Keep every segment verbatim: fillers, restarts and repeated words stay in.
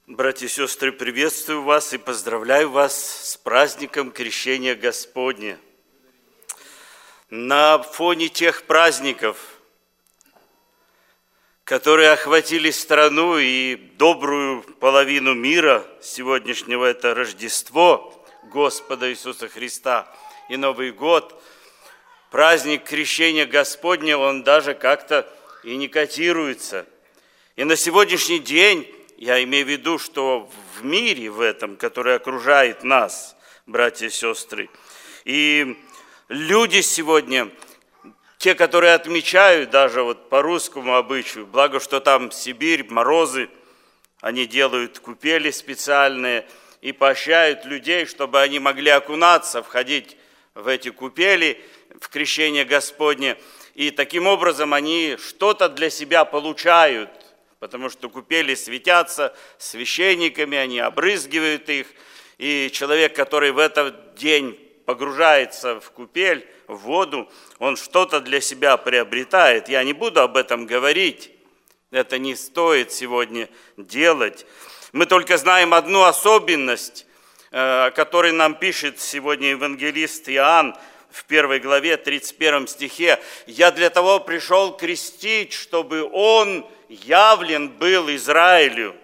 Братья и сестры, приветствую вас и поздравляю вас с праздником Крещения Господня. На фоне тех праздников, которые охватили страну и добрую половину мира сегодняшнего, это Рождество Господа Иисуса Христа и Новый год, праздник Крещения Господня, он даже как-то и не котируется. И на сегодняшний день, я имею в виду, что в мире в этом, который окружает нас, братья и сестры, и люди сегодня, те, которые отмечают даже вот по русскому обычаю, благо, что там Сибирь, морозы, они делают купели специальные и поощряют людей, чтобы они могли окунаться, входить в эти купели, в крещение Господне, и таким образом они что-то для себя получают, потому что купели светятся священниками, они обрызгивают их, и человек, который в этот день погружается в купель, в воду, он что-то для себя приобретает. Я не буду об этом говорить, это не стоит сегодня делать. Мы только знаем одну особенность, о которой нам пишет сегодня евангелист Иоанн в первой главе, тридцать первом стихе. «Я для того пришел крестить, чтобы он явлен был Израилю».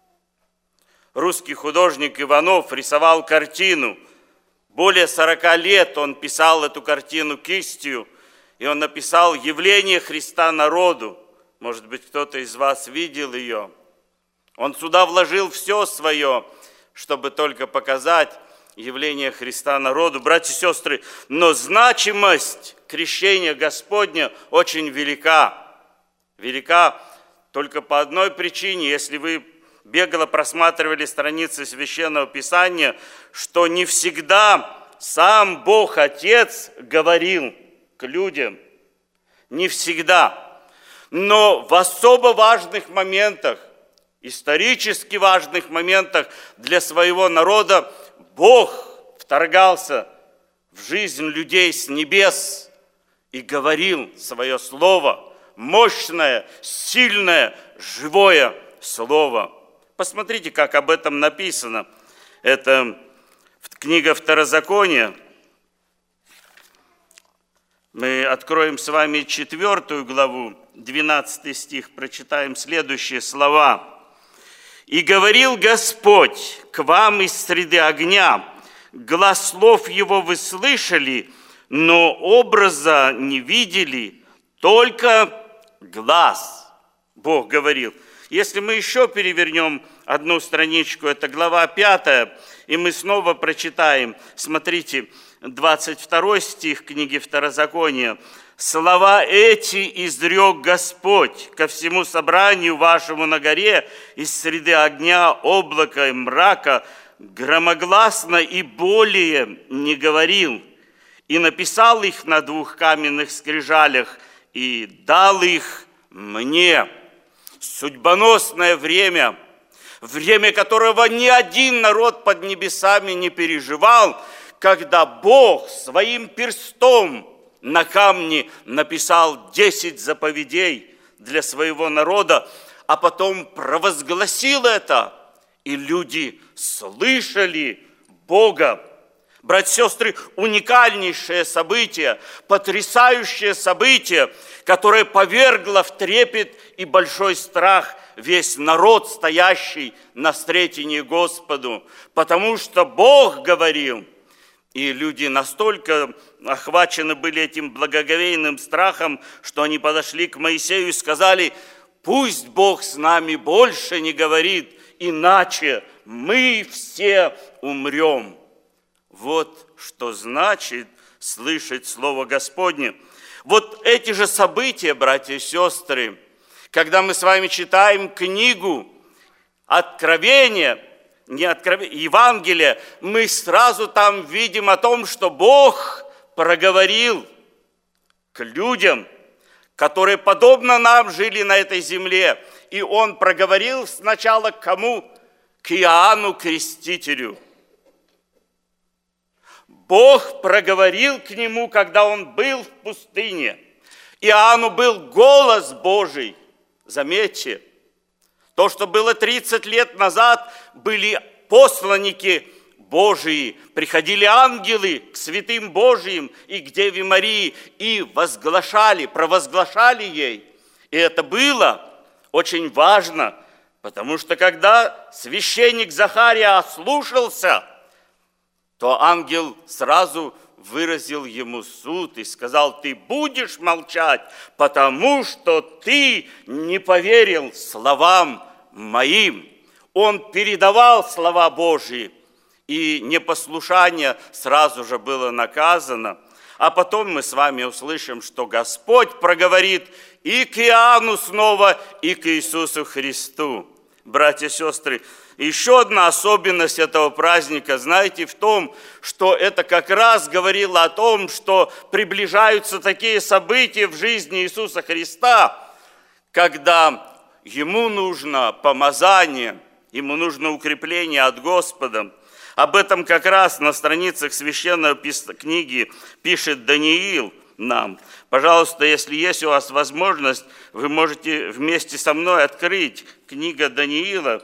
Русский художник Иванов рисовал картину. Более сорока лет он писал эту картину кистью, и он написал «Явление Христа народу». Может быть, кто-то из вас видел ее. Он сюда вложил все свое, чтобы только показать явление Христа народу. Братья и сестры, но значимость крещения Господня очень велика. Велика только по одной причине, если вы бегло просматривали страницы Священного Писания, что не всегда сам Бог Отец говорил к людям. Не всегда. Но в особо важных моментах, исторически важных моментах для своего народа Бог вторгался в жизнь людей с небес и говорил свое слово, мощное, сильное, живое слово. Посмотрите, как об этом написано. Это книга Второзакония. Мы откроем с вами четвертую главу, двенадцатый стих, прочитаем следующие слова. «И говорил Господь к вам из среды огня, глас слов его вы слышали, но образа не видели, только глас». Бог говорил. Если мы еще перевернем одну страничку, это глава пятая, и мы снова прочитаем, смотрите, двадцать второй стих книги Второзакония. «Слова эти изрек Господь ко всему собранию вашему на горе из среды огня, облака и мрака, громогласно и более не говорил, и написал их на двух каменных скрижалях, и дал их мне». Судьбоносное время, время которого ни один народ под небесами не переживал, когда Бог своим перстом на камне написал десять заповедей для своего народа, а потом провозгласил это, и люди слышали Бога. Братья и сестры, уникальнейшее событие, потрясающее событие, которое повергло в трепет и большой страх весь народ, стоящий на встретении Господу, потому что Бог говорил, и люди настолько охвачены были этим благоговейным страхом, что они подошли к Моисею и сказали: «Пусть Бог с нами больше не говорит, иначе мы все умрем». Вот что значит слышать Слово Господне. Вот эти же события, братья и сестры, когда мы с вами читаем книгу Откровения, не Откровения, Евангелия, мы сразу там видим о том, что Бог проговорил к людям, которые подобно нам жили на этой земле. И Он проговорил сначала к кому? К Иоанну Крестителю. Бог проговорил к нему, когда он был в пустыне. Иоанну был голос Божий. Заметьте, То, что было тридцать лет назад, были посланники Божии, приходили ангелы к святым Божиим и к Деве Марии и возглашали, провозглашали ей. И это было очень важно, потому что когда священник Захария ослушался, то ангел сразу выразил ему суд и сказал: ты будешь молчать, потому что ты не поверил словам моим. Он передавал слова Божьи, и непослушание сразу же было наказано. А потом мы с вами услышим, что Господь проговорит и к Иоанну снова, и к Иисусу Христу. Братья и сестры, еще одна особенность этого праздника, знаете, в том, что это как раз говорило о том, что приближаются такие события в жизни Иисуса Христа, когда Ему нужно помазание, Ему нужно укрепление от Господа. Об этом как раз на страницах священной книги пишет Даниил нам. Пожалуйста, если есть у вас возможность, вы можете вместе со мной открыть книга Даниила,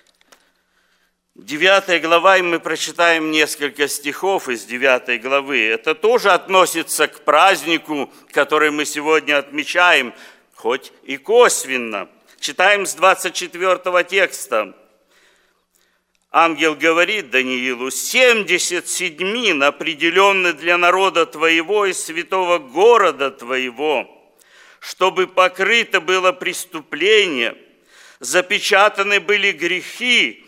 девятая глава, и мы прочитаем несколько стихов из девятой главы. Это тоже относится к празднику, который мы сегодня отмечаем, хоть и косвенно. Читаем с двадцать четвёртого текста. Ангел говорит Даниилу: «семьдесят седьмин определенны для народа твоего и святого города твоего, чтобы покрыто было преступление, запечатаны были грехи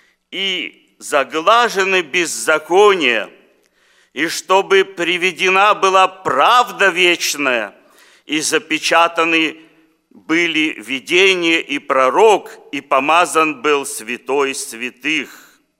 и заглажены беззакония, и чтобы приведена была правда вечная, и запечатаны были видение и пророк, и помазан был святой святых.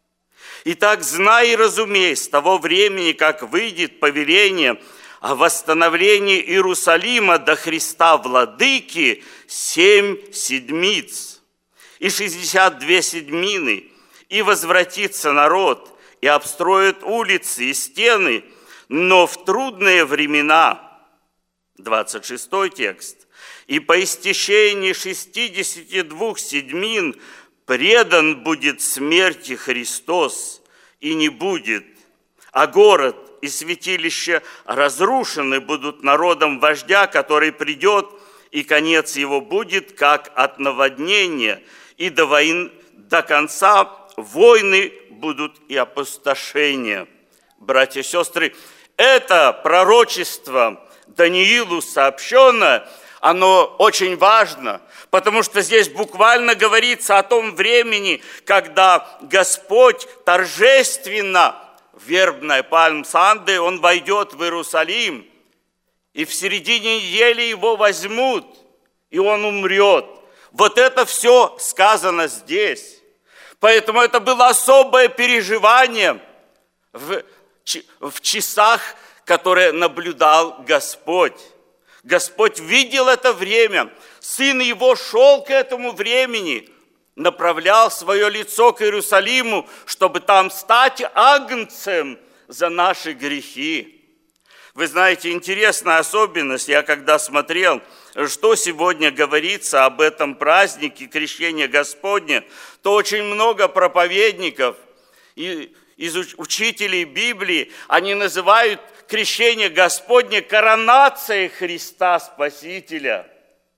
Итак, знай и разумей, с того времени, как выйдет повеление о восстановлении Иерусалима до Христа Владыки, семь седмиц и шестьдесят две седьмины, и возвратится народ, и обстроит улицы и стены, но в трудные времена». двадцать шестой текст. «И по истечении шестидесяти двух седьмин предан будет смерти Христос, и не будет, а город и святилище разрушены будут народом вождя, который придет, и конец его будет, как от наводнения, и до, войн, до конца войны будут и опустошения». Братья и сестры, это пророчество Даниилу сообщено, оно очень важно, потому что здесь буквально говорится о том времени, когда Господь торжественно, вербной пальм-санды, Он войдет в Иерусалим, и в середине недели Его возьмут, и Он умрет. Вот это все сказано здесь. Поэтому это было особое переживание в, в часах, которые наблюдал Господь. Господь видел это время. Сын Его шел к этому времени, направлял свое лицо к Иерусалиму, чтобы там стать агнцем за наши грехи. Вы знаете, интересная особенность, я когда смотрел, что сегодня говорится об этом празднике Крещения Господня, то очень много проповедников и из учителей Библии, они называют крещение Господне коронацией Христа Спасителя.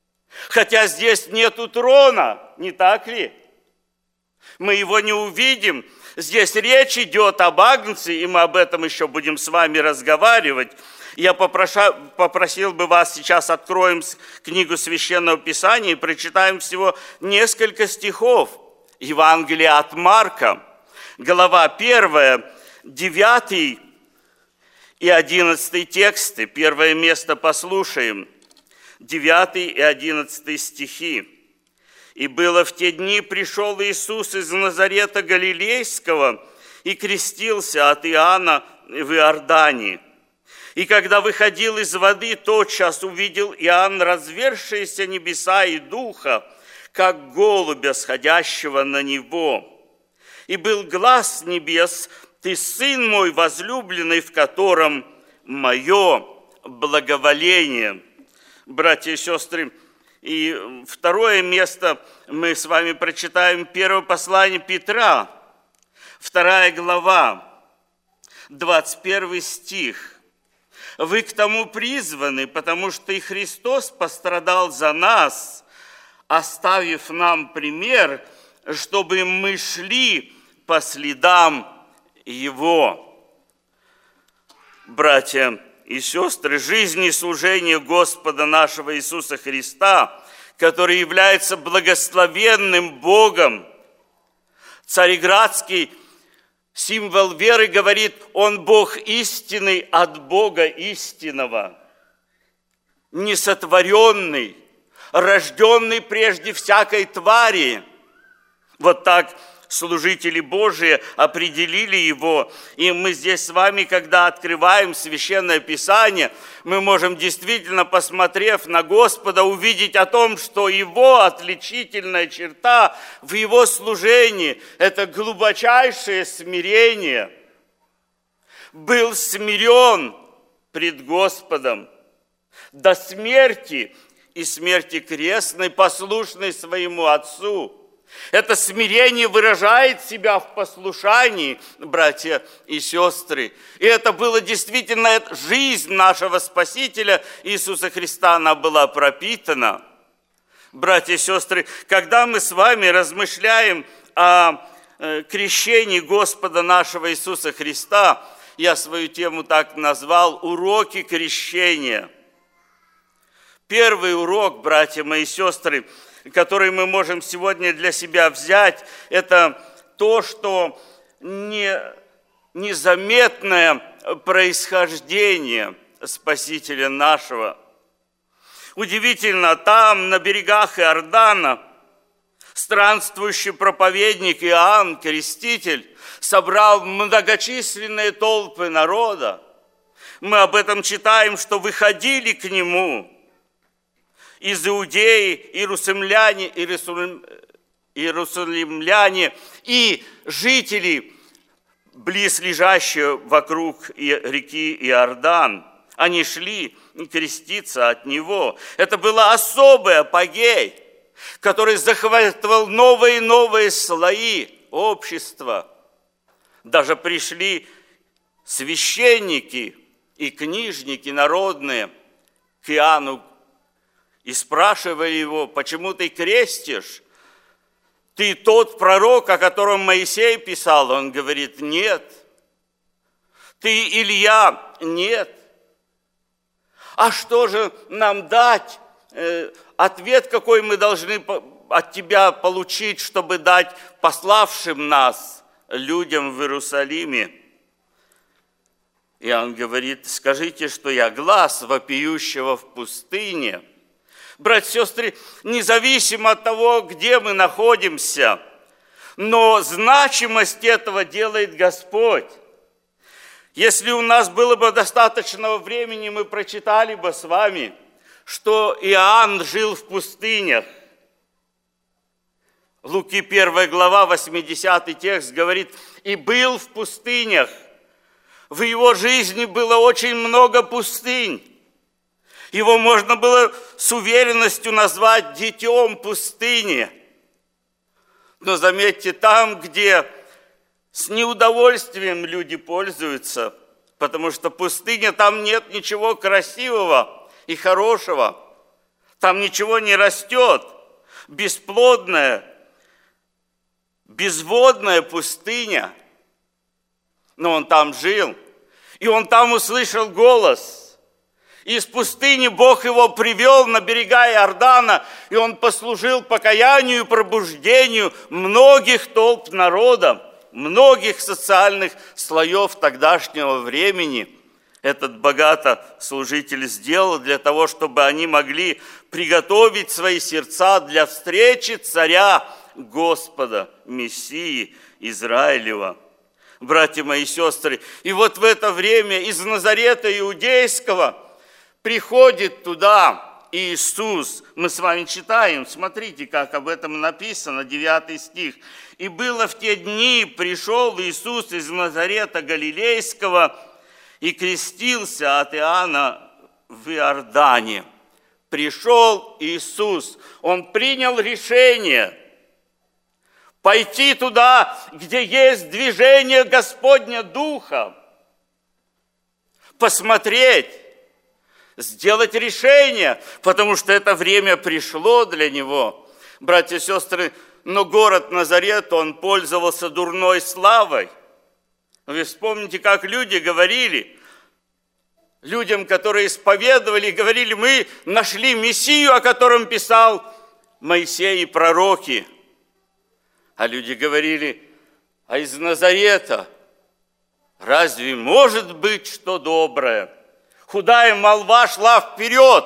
Хотя здесь нету трона, не так ли? Мы его не увидим. Здесь речь идет об агнце, и мы об этом еще будем с вами разговаривать. Я попрошу, попросил бы вас сейчас откроем книгу Священного Писания и прочитаем всего несколько стихов. Евангелие от Марка, глава первая, девятый и одиннадцатый тексты. Первое место послушаем. Девятый и одиннадцатый стихи. «И было в те дни, пришел Иисус из Назарета Галилейского и крестился от Иоанна в Иордане. И когда выходил из воды, тотчас увидел Иоанн развершиеся небеса и духа, как голубя, сходящего на него. И был глас с небес: Ты Сын мой возлюбленный, в котором мое благоволение». Братья и сестры, И второе место мы с вами прочитаем первое послание Петра, вторая глава, двадцать первый стих. «Вы к тому призваны, потому что и Христос пострадал за нас, оставив нам пример, чтобы мы шли по следам Его». Братья и сестры, жизнь и служение Господа нашего Иисуса Христа, который является благословенным Богом. Цареградский символ веры говорит: Он Бог истинный от Бога истинного, несотворенный, рожденный прежде всякой твари. Вот так служители Божии определили его. И мы здесь с вами, когда открываем Священное Писание, мы можем действительно, посмотрев на Господа, увидеть о том, что его отличительная черта в его служении – это глубочайшее смирение. Был смирен пред Господом до смерти и смерти крестной, послушной своему Отцу. Это смирение выражает себя в послушании, братья и сестры. И это была действительно жизнь нашего Спасителя Иисуса Христа, она была пропитана. Братья и сестры, когда мы с вами размышляем о крещении Господа нашего Иисуса Христа, я свою тему так назвал: «Уроки крещения». Первый урок, братья мои сестры, который мы можем сегодня для себя взять, это то, что не, незаметное происхождение Спасителя нашего. Удивительно, там, на берегах Иордана, странствующий проповедник Иоанн Креститель собрал многочисленные толпы народа. Мы об этом читаем, что выходили к нему из Иудеи, иерусалимляне, иерусалим, иерусалимляне и жители, близлежащие вокруг реки Иордан. Они шли креститься от него. Это был особый апогей, который захватывал новые и новые слои общества. Даже пришли священники и книжники народные к Иоанну и спрашивали его: почему ты крестишь? Ты тот пророк, о котором Моисей писал? Он говорит: нет. Ты Илья? Нет. А что же нам дать? Э, ответ, какой мы должны от тебя получить, чтобы дать пославшим нас людям в Иерусалиме? Иоанн говорит: скажите, что я глас вопиющего в пустыне. Братья и сестры, независимо от того, где мы находимся, но значимость этого делает Господь. Если у нас было бы достаточно времени, мы прочитали бы с вами, что Иоанн жил в пустынях. Луки первая глава, восьмидесятый текст говорит: «И был в пустынях». В его жизни было очень много пустынь. Его можно было с уверенностью назвать детем пустыни. Но заметьте, там, где с неудовольствием люди пользуются, потому что пустыня, там нет ничего красивого и хорошего, там ничего не растет, бесплодная, безводная пустыня. Но он там жил, и он там услышал голос. Из пустыни Бог его привел на берега Иордана, и он послужил покаянию и пробуждению многих толп народа, многих социальных слоев тогдашнего времени. Этот богатослужитель сделал для того, чтобы они могли приготовить свои сердца для встречи царя Господа, Мессии Израилева. Братья мои сестры, и вот в это время из Назарета Иудейского приходит туда Иисус. Мы с вами читаем, смотрите, как об этом написано, девятый стих. «И было в те дни, пришел Иисус из Назарета Галилейского и крестился от Иоанна в Иордане». пришел Иисус. Он принял решение пойти туда, где есть движение Господня Духа, посмотреть, сделать решение, потому что это время пришло для него. Братья и сестры, но город Назарет, он пользовался дурной славой. Вы вспомните, как люди говорили, людям, которые исповедовали, говорили: мы нашли Мессию, о котором писал Моисей и пророки. А люди говорили: а из Назарета разве может быть что доброе? Худая молва шла вперед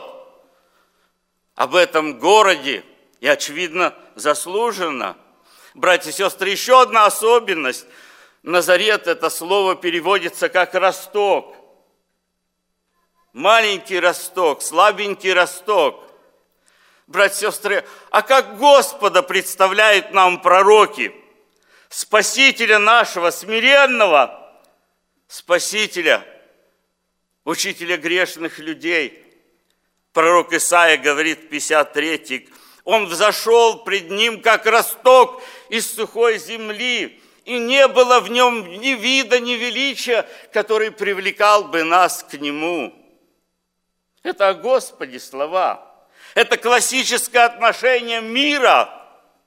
об этом городе, и, очевидно, заслуженно. Братья и сестры, еще одна особенность. Назарет, это слово переводится как росток. Маленький росток, слабенький росток. Братья и сестры, а как Господа представляют нам пророки? Спасителя нашего, смиренного Спасителя, учителя грешных людей. Пророк Исаия говорит в пятьдесят третьем: Он взошел пред ним, как росток из сухой земли, и не было в нем ни вида, ни величия, который привлекал бы нас к нему. Это о Господе слова. Это классическое отношение мира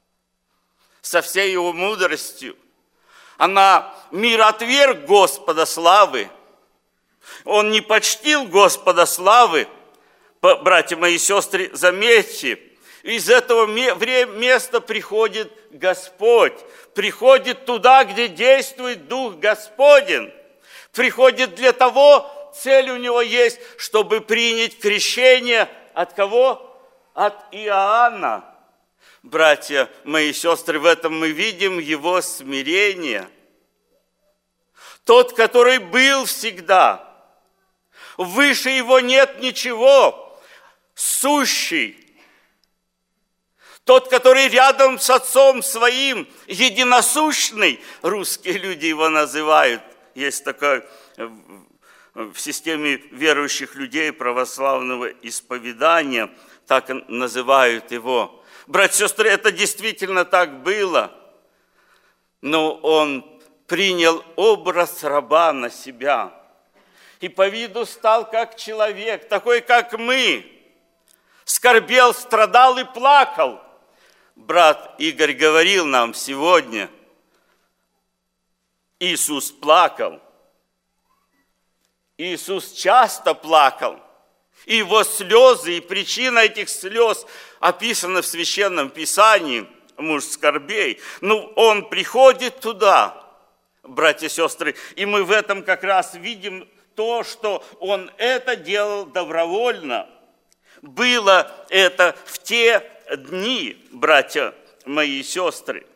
со всей его мудростью. Она, мир отверг Господа славы. Он не почтил Господа славы. Братья мои и сестры, заметьте, из этого места приходит Господь. Приходит туда, где действует Дух Господень. Приходит для того, цель у него есть, чтобы принять крещение от кого? От Иоанна. Братья мои и сестры, в этом мы видим его смирение. Тот, который был всегда. Выше его нет ничего. Сущий. Тот, который рядом с Отцом Своим, единосущный, русские люди его называют. Есть такое в системе верующих людей православного исповедания, так называют его. Братья и сестры, это действительно так было, но он принял образ раба на себя и по виду стал как человек, такой, как мы, скорбел, страдал и плакал. Брат Игорь говорил нам сегодня, Иисус плакал. Иисус часто плакал. И его слезы, и причина этих слез описана в Священном Писании, муж скорбей. Ну, он приходит туда, братья и сестры, и мы в этом как раз видим то, что он это делал добровольно. Было это в те дни, братья мои и сестры.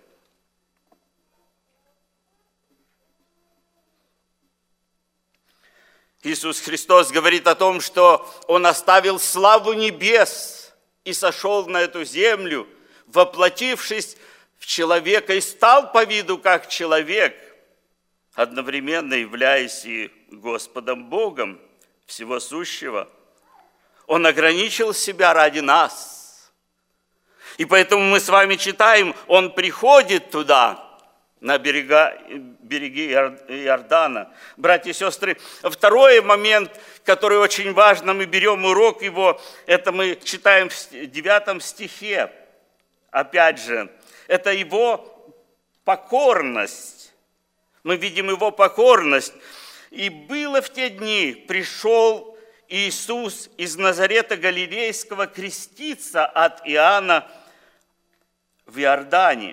Иисус Христос говорит о том, что Он оставил славу небес и сошел на эту землю, воплотившись в человека, и стал по виду как человек, одновременно являясь и Господом Богом всего сущего. Он ограничил себя ради нас. И поэтому мы с вами читаем, Он приходит туда, на берега, береги Иордана. Братья и сестры, второй момент, который очень важно, мы берем урок его, это мы читаем в девятом стихе. Опять же, это его покорность. Мы видим его покорность. «И было в те дни, пришел Иисус из Назарета Галилейского креститься от Иоанна в Иордане».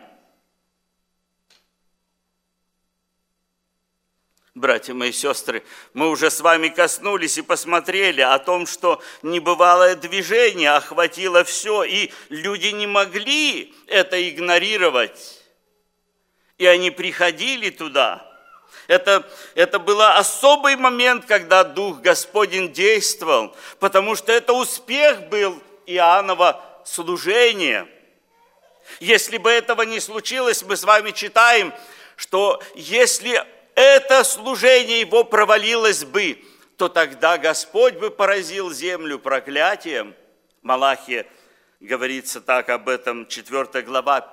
Братья мои и сестры, мы уже с вами коснулись и посмотрели о том, что небывалое движение охватило все, и люди не могли это игнорировать. И они приходили туда. Это, это был особый момент, когда Дух Господень действовал, потому что это успех был Иоаннова служения. Если бы этого не случилось, мы с вами читаем, что если это служение его провалилось бы, то тогда Господь бы поразил землю проклятием. Малахия говорится так об этом, четвёртая глава,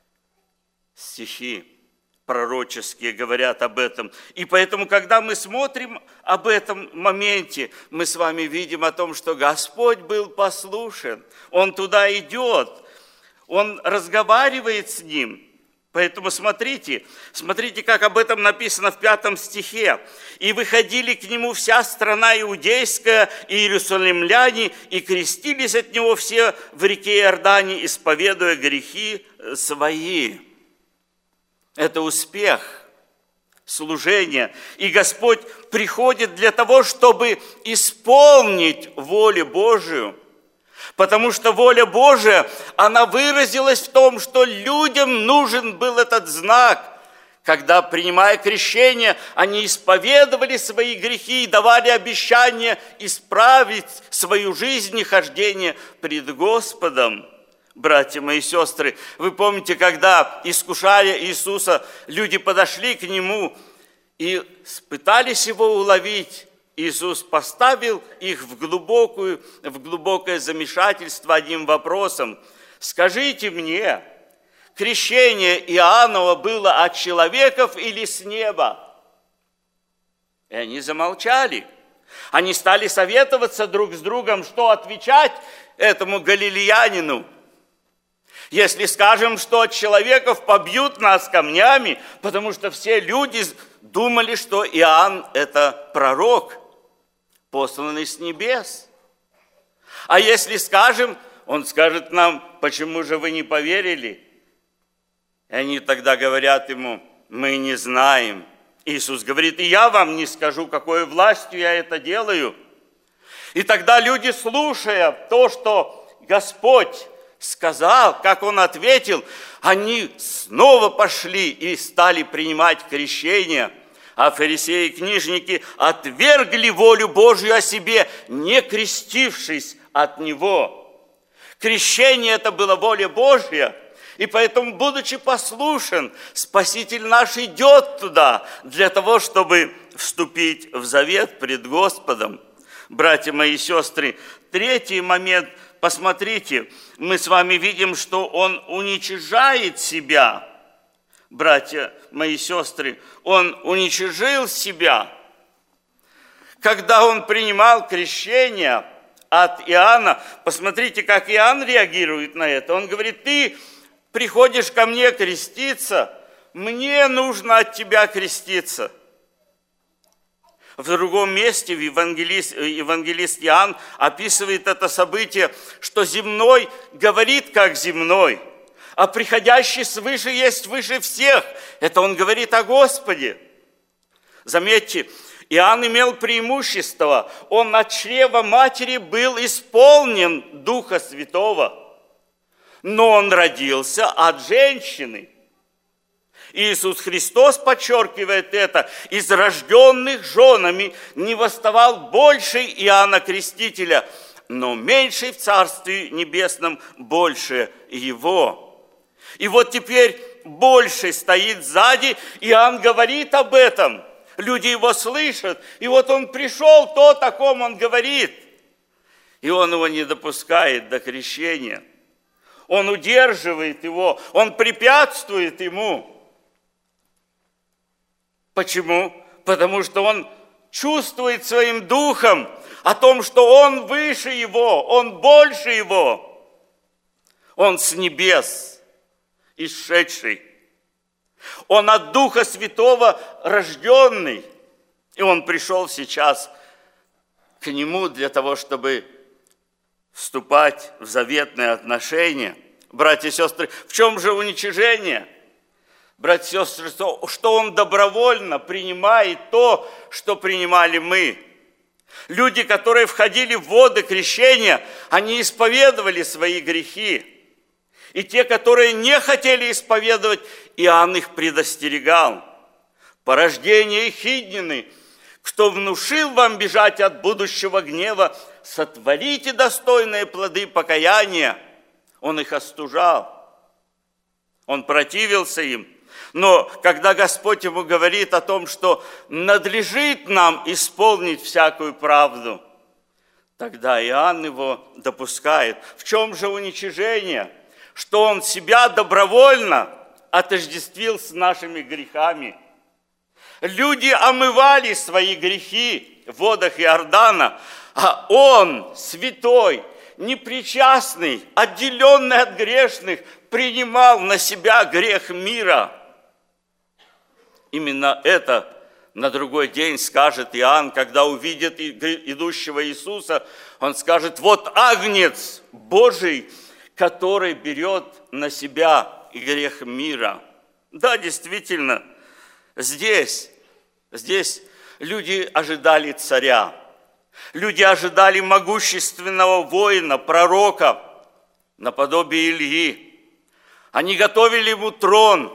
стихи пророческие говорят об этом. И поэтому, когда мы смотрим об этом моменте, мы с вами видим о том, что Господь был послушен, Он туда идет, Он разговаривает с ним. Поэтому смотрите, смотрите, как об этом написано в пятом стихе. «И выходили к нему вся страна иудейская, и иерусалимляне, и крестились от него все в реке Иордане, исповедуя грехи свои». Это успех служения. И Господь приходит для того, чтобы исполнить волю Божию. Потому что воля Божия, она выразилась в том, что людям нужен был этот знак. Когда, принимая крещение, они исповедовали свои грехи и давали обещание исправить свою жизнь и хождение пред Господом. Братья мои сестры, вы помните, когда, искушая Иисуса, люди подошли к Нему и пытались Его уловить, Иисус поставил их в, глубокую, в глубокое замешательство одним вопросом. «Скажите мне, крещение Иоаннова было от человеков или с неба?» И они замолчали. Они стали советоваться друг с другом, что отвечать этому галилеянину. Если скажем, что от человеков побьют нас камнями, потому что все люди думали, что Иоанн – это пророк, посланный с небес. А если скажем, он скажет нам, почему же вы не поверили? И они тогда говорят ему, мы не знаем. Иисус говорит, и я вам не скажу, какой властью я это делаю. И тогда люди, слушая то, что Господь сказал, как Он ответил, они снова пошли и стали принимать крещение. А фарисеи и книжники отвергли волю Божью о себе, не крестившись от Него. Крещение – это была воля Божья, и поэтому, будучи послушен, Спаситель наш идет туда для того, чтобы вступить в завет пред Господом. Братья мои и сестры, третий момент, посмотрите, мы с вами видим, что Он уничижает себя. Братья мои и сестры, Он уничижил себя. Когда Он принимал крещение от Иоанна, посмотрите, как Иоанн реагирует на это. Он говорит, ты приходишь ко мне креститься, мне нужно от тебя креститься. В другом месте евангелист, евангелист Иоанн описывает это событие, что земной говорит как земной, а приходящий свыше есть выше всех. Это он говорит о Господе. Заметьте, Иоанн имел преимущество. Он от чрева матери был исполнен Духа Святого. Но он родился от женщины. Иисус Христос подчеркивает это. Из рожденных женами не восставал больше Иоанна Крестителя, но меньший в Царстве Небесном больше его. И вот теперь больше стоит сзади, Иоанн говорит об этом. Люди его слышат, и вот он пришел, то, о ком он говорит. И он его не допускает до крещения. Он удерживает его, он препятствует ему. Почему? Потому что он чувствует своим духом о том, что он выше его, он больше его. Он с небес исшедший. Он от Духа Святого рожденный. И он пришел сейчас к нему для того, чтобы вступать в заветные отношения. Братья и сестры, в чем же уничижение? Братья и сестры, что он добровольно принимает то, что принимали мы. Люди, которые входили в воды крещения, они исповедовали свои грехи. И те, которые не хотели исповедовать, Иоанн их предостерегал. Порождение Ехиднины, кто внушил вам бежать от будущего гнева, сотворите достойные плоды покаяния. Он их остужал. Он противился им. Но когда Господь ему говорит о том, что надлежит нам исполнить всякую правду, Тогда Иоанн его допускает. В чем же уничижение? Что он себя добровольно отождествил с нашими грехами. Люди омывали свои грехи в водах Иордана, а он, святой, непричастный, отделенный от грешных, принимал на себя грех мира. Именно это на другой день скажет Иоанн, когда увидит идущего Иисуса, он скажет: вот агнец Божий, который берет на себя грех мира. Да, действительно, здесь, здесь люди ожидали царя, люди ожидали могущественного воина, пророка, наподобие Ильи. Они готовили ему трон.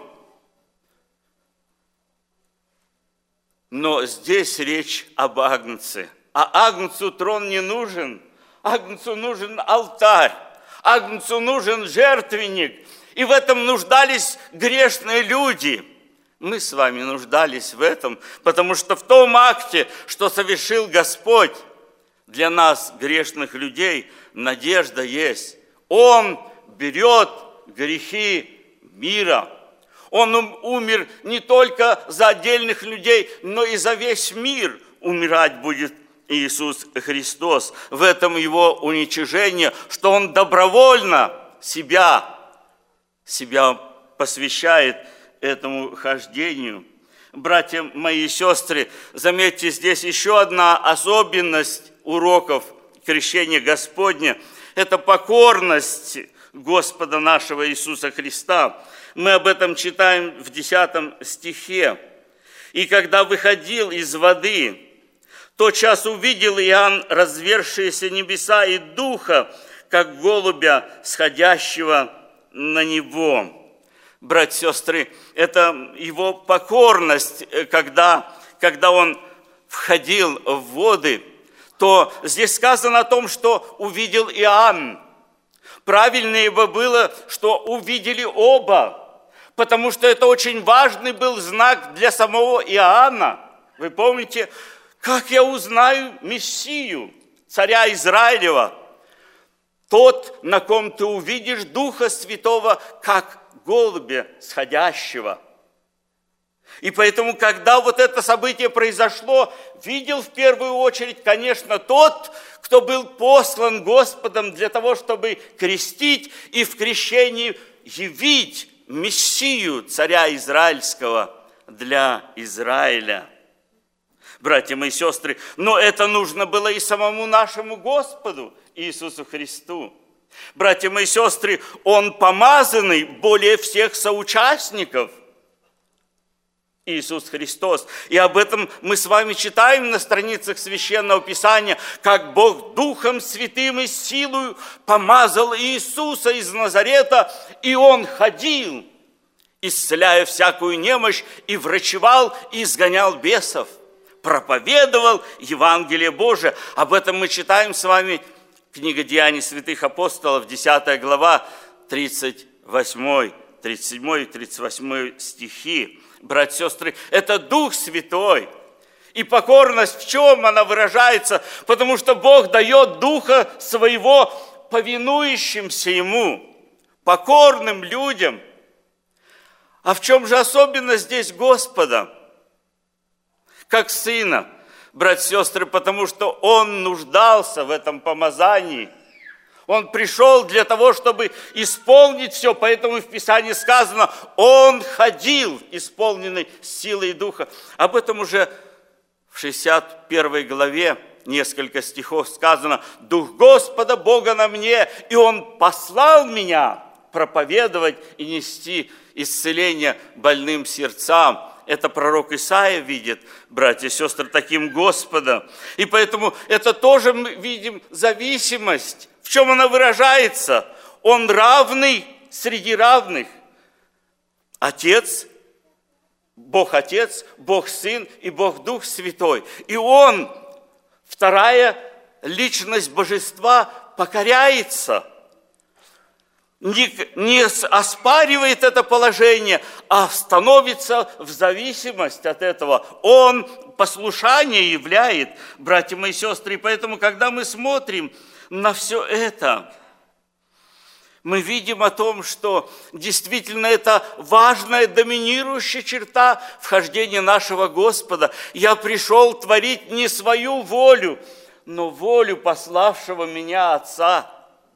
Но здесь речь об агнце. А агнцу трон не нужен. Агнцу нужен алтарь. Агнцу нужен жертвенник. И в этом нуждались грешные люди. Мы с вами нуждались в этом, потому что в том акте, что совершил Господь, для нас, грешных людей, надежда есть. Он берет грехи мира. Он умер не только за отдельных людей, но и за весь мир умирать будет Иисус Христос. В этом его уничижение, что он добровольно себя, себя посвящает этому хождению. Братья мои и сестры, заметьте, здесь еще одна особенность уроков крещения Господня. Это покорность Господа нашего Иисуса Христа. Мы об этом читаем в десятом стихе. «И когда выходил из воды, тотчас увидел Иоанн развершиеся небеса и духа, как голубя, сходящего на него». Братья и сестры, это его покорность, когда, когда он входил в воды, то здесь сказано о том, что увидел Иоанн. Правильнее бы было, что увидели оба, потому что это очень важный был знак для самого Иоанна. Вы помните, как я узнаю Мессию, царя Израилева? Тот, на ком ты увидишь Духа Святого, как голубя сходящего. И поэтому, когда вот это событие произошло, видел в первую очередь, конечно, тот, кто был послан Господом для того, чтобы крестить и в крещении явить Мессию, царя Израильского, для Израиля. Братья мои и сестры, но это нужно было и самому нашему Господу Иисусу Христу. Братья мои и сестры, Он помазанный более всех соучастников, Иисус Христос. И об этом мы с вами читаем на страницах Священного Писания, как Бог Духом Святым и силою помазал Иисуса из Назарета, и Он ходил, исцеляя всякую немощь, и врачевал, и изгонял бесов, проповедовал Евангелие Божие. Об этом мы читаем с вами книга Деяний святых апостолов, десятая глава, тридцать восьмой, тридцать седьмой и тридцать восьмой стихи. Братья и сестры, это Дух Святой. И покорность в чем она выражается? Потому что Бог дает Духа Своего повинующимся Ему, покорным людям. А в чем же особенность здесь Господа? Как Сына, братья и сестры, потому что Он нуждался в этом помазании. Он пришел для того, чтобы исполнить все, поэтому в Писании сказано, Он ходил, исполненный силой Духа. Об этом уже в шестьдесят первой главе несколько стихов сказано, «Дух Господа Бога на мне, и Он послал меня проповедовать и нести исцеление больным сердцам». Это пророк Исаия видит, братья и сестры, таким Господом. И поэтому это тоже мы видим зависимость. В чем она выражается? Он равный среди равных. Отец, Бог Отец, Бог Сын и Бог Дух Святой. И Он, вторая личность Божества, покоряется. не, не оспаривает это положение, а становится в зависимость от этого. Он послушание являет, братья мои сестры. И поэтому, когда мы смотрим на все это, мы видим о том, что действительно это важная, доминирующая черта вхождения нашего Господа. Я пришел творить не свою волю, но волю пославшего меня Отца.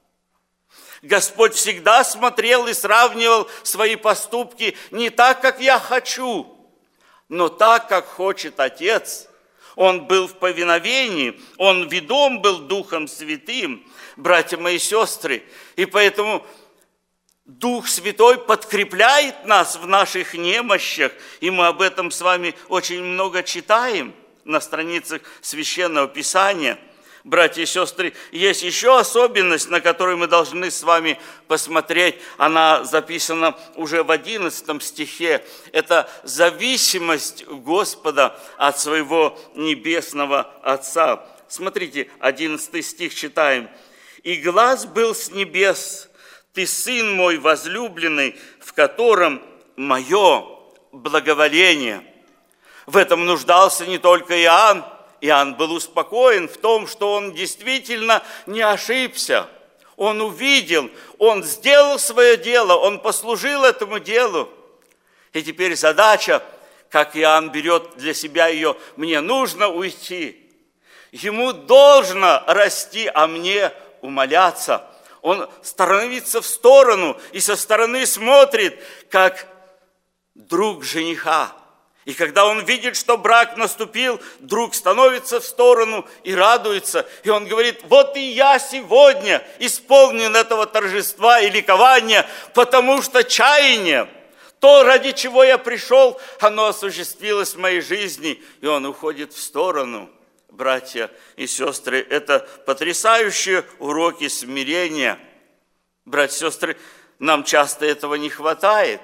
Господь всегда смотрел и сравнивал свои поступки не так, как я хочу, но так, как хочет Отец. Он был в повиновении, он ведом был Духом Святым, братья мои сестры. И поэтому Дух Святой подкрепляет нас в наших немощах, и мы об этом с вами очень много читаем на страницах Священного Писания. Братья и сестры, есть еще особенность, на которую мы должны с вами посмотреть. Она записана уже в одиннадцатом стихе. Это зависимость Господа от своего небесного Отца. Смотрите, одиннадцатый стих читаем. «И глас был с небес, ты сын мой возлюбленный, в котором мое благоволение». В этом нуждался не только Иоанн. Иоанн был успокоен в том, что он действительно не ошибся. Он увидел, он сделал свое дело, он послужил этому делу. И теперь задача, как Иоанн берет для себя ее, мне нужно уйти. Ему должно расти, а мне умоляться. Он становится в сторону и со стороны смотрит, как друг жениха. И когда он видит, что брак наступил, друг становится в сторону и радуется. И он говорит, вот и я сегодня исполнен этого торжества и ликования, потому что чаяние, то, ради чего я пришел, оно осуществилось в моей жизни. И он уходит в сторону. Братья и сестры, это потрясающие уроки смирения. Братья и сестры, нам часто этого не хватает.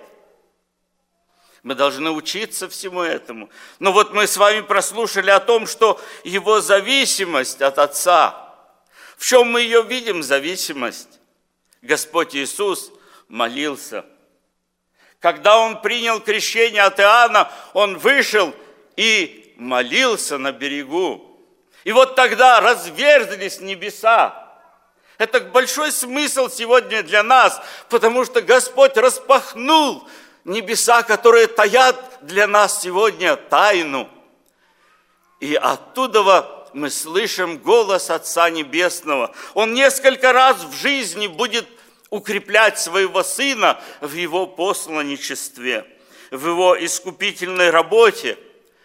Мы должны учиться всему этому. Но вот мы с вами прослушали о том, что его зависимость от Отца. В чем мы ее видим, зависимость? Господь Иисус молился. Когда Он принял крещение от Иоанна, Он вышел и молился на берегу. И вот тогда разверзлись небеса. Это большой смысл сегодня для нас, потому что Господь распахнул небеса, которые таят для нас сегодня тайну. И оттуда мы слышим голос Отца Небесного. Он несколько раз в жизни будет укреплять своего Сына в Его посланничестве, в Его искупительной работе.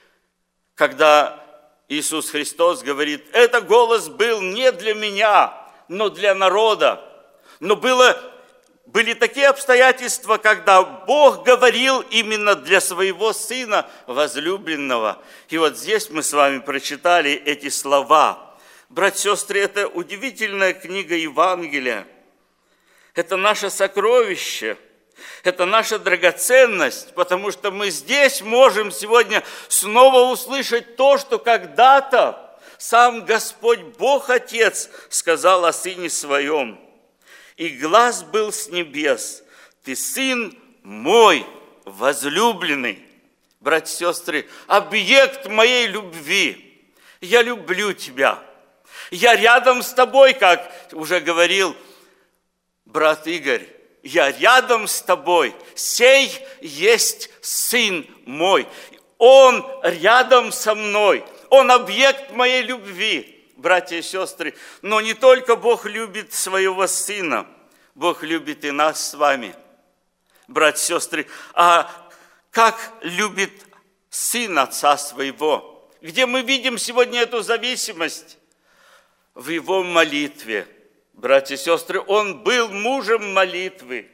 Когда Иисус Христос говорит, это голос был не для меня, но для народа. Но было Были такие обстоятельства, когда Бог говорил именно для своего Сына возлюбленного. И вот здесь мы с вами прочитали эти слова. Братья и сестры, это удивительная книга Евангелия. Это наше сокровище, это наша драгоценность, потому что мы здесь можем сегодня снова услышать то, что когда-то сам Господь Бог Отец сказал о Сыне Своем. И глас был с небес, ты сын мой возлюбленный. Братья и сестры, объект моей любви. Я люблю тебя. Я рядом с тобой, как уже говорил брат Игорь. Я рядом с тобой. Сей есть сын мой. Он рядом со мной. Он объект моей любви. Братья и сестры, но не только Бог любит своего Сына, Бог любит и нас с вами, братья и сестры. А как любит Сын Отца Своего? Где мы видим сегодня эту зависимость? В Его молитве. Братья и сестры, Он был мужем молитвы.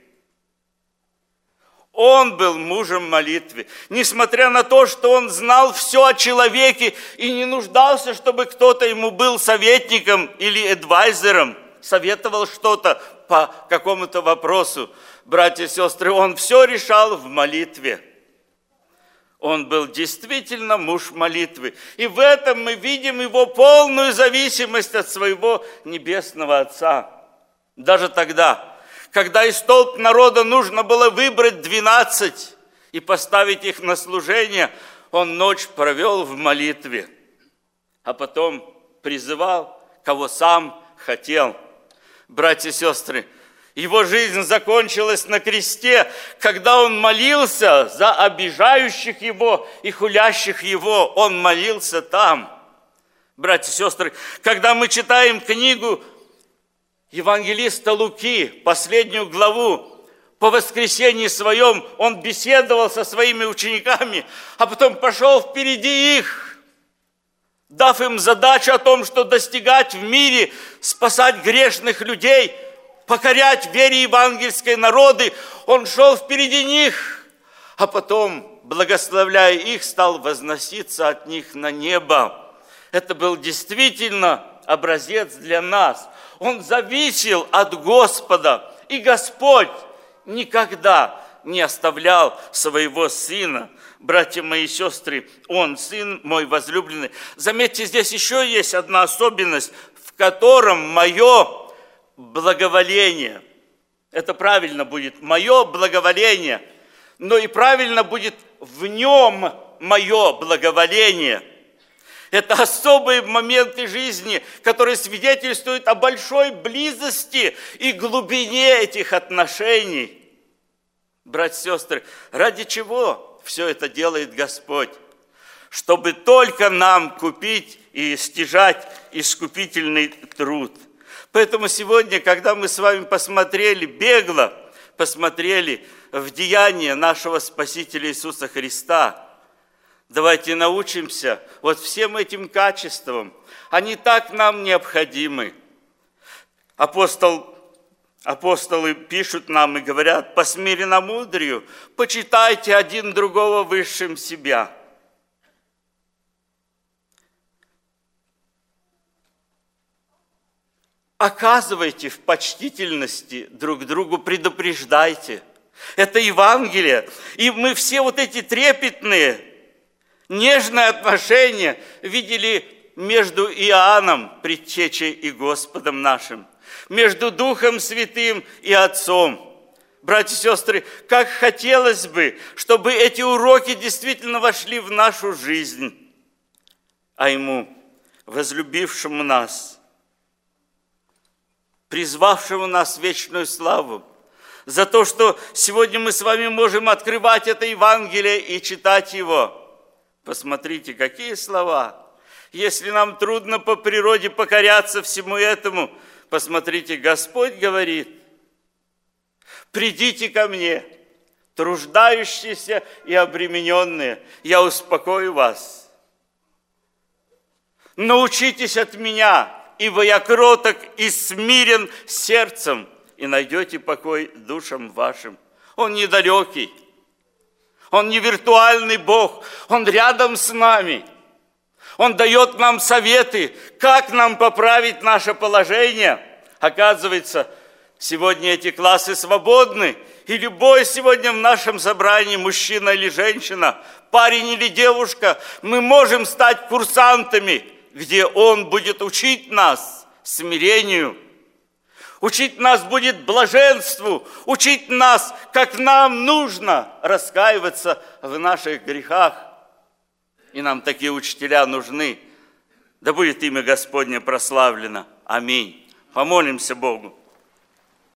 Он был мужем молитвы. Несмотря на то, что он знал все о человеке и не нуждался, чтобы кто-то ему был советником или адвайзером, советовал что-то по какому-то вопросу. Братья и сестры, он все решал в молитве. Он был действительно муж молитвы. И в этом мы видим его полную зависимость от своего Небесного Отца. Даже тогда, когда из толп народа нужно было выбрать двенадцать и поставить их на служение, он ночь провел в молитве, а потом призывал, кого сам хотел. Братья и сестры, его жизнь закончилась на кресте, когда он молился за обижающих его и хулящих его. Он молился там. Братья и сестры, когда мы читаем книгу евангелиста Луки, последнюю главу, по воскресенье своем он беседовал со своими учениками, а потом пошел впереди их, дав им задачу о том, что достигать в мире, спасать грешных людей, покорять вере евангельской народы. Он шел впереди них, а потом, благословляя их, стал возноситься от них на небо. Это был действительно образец для нас. Он зависел от Господа, и Господь никогда не оставлял своего Сына. Братья мои и сестры, Он, Сын мой возлюбленный. Заметьте, здесь еще есть одна особенность, в котором мое благоволение, это правильно будет, мое благоволение, но и правильно будет в нем мое благоволение. Это особые моменты жизни, которые свидетельствуют о большой близости и глубине этих отношений. Братья и сестры, ради чего все это делает Господь? Чтобы только нам купить и стяжать искупительный труд. Поэтому сегодня, когда мы с вами посмотрели, бегло посмотрели в деяния нашего Спасителя Иисуса Христа, давайте научимся вот всем этим качествам. Они так нам необходимы. Апостол, апостолы пишут нам и говорят: по смиренномудрию почитайте один другого высшим себя. Оказывайте в почтительности друг другу, предупреждайте. Это Евангелие. И мы все вот эти трепетные, нежные отношения видели между Иоанном, предтечей, и Господом нашим, между Духом Святым и Отцом. Братья и сестры, как хотелось бы, чтобы эти уроки действительно вошли в нашу жизнь, а Ему, возлюбившему нас, призвавшему нас в вечную славу, за то, что сегодня мы с вами можем открывать это Евангелие и читать его. Посмотрите, какие слова. Если нам трудно по природе покоряться всему этому, посмотрите, Господь говорит: придите ко мне, труждающиеся и обремененные, я успокою вас. Научитесь от меня, ибо я кроток и смирен сердцем, и найдете покой душам вашим. Он недалекий, Он не виртуальный Бог, Он рядом с нами. Он дает нам советы, как нам поправить наше положение. Оказывается, сегодня эти классы свободны, и любой сегодня в нашем собрании, мужчина или женщина, парень или девушка, мы можем стать курсантами, где Он будет учить нас смирению, учить нас будет блаженству, учить нас, как нам нужно раскаиваться в наших грехах. И нам такие учителя нужны. Да будет имя Господне прославлено. Аминь. Помолимся Богу.